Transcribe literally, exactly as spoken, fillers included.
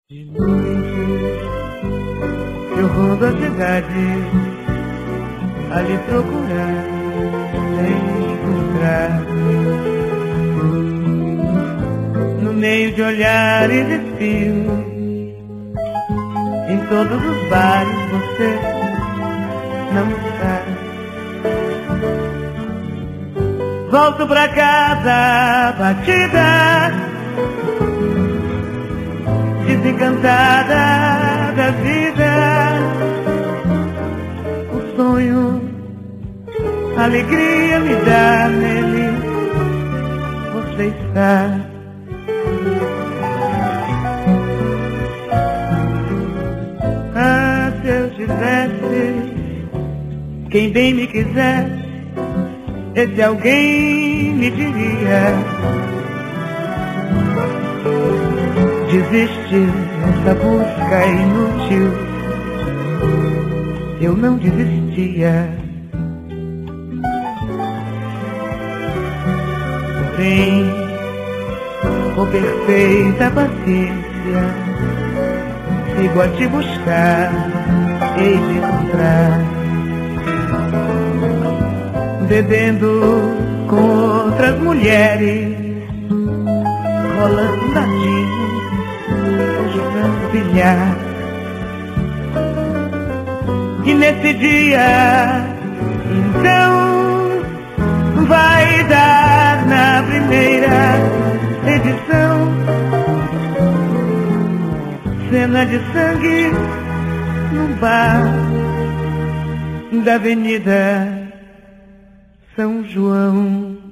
De noite eu rodo a cidade a lhe procurar, sem encontrar. No meio de olhares espios, em todos os bares você não está. Volto pra casa batida, desencantada da vida. O sonho, a alegria me dá, nele você está. Ah, se eu tivesse quem bem me quisesse, esse alguém me diria: desiste dessa busca inútil. Eu não desistia. Porém, com perfeita paciência, sigo a te buscar, hei de encontrar. Bebendo com outras mulheres, rolando dadinho, jogando bilhar. E nesse dia, então, vai dar na primeira edição cena de sangue num bar da Avenida São João.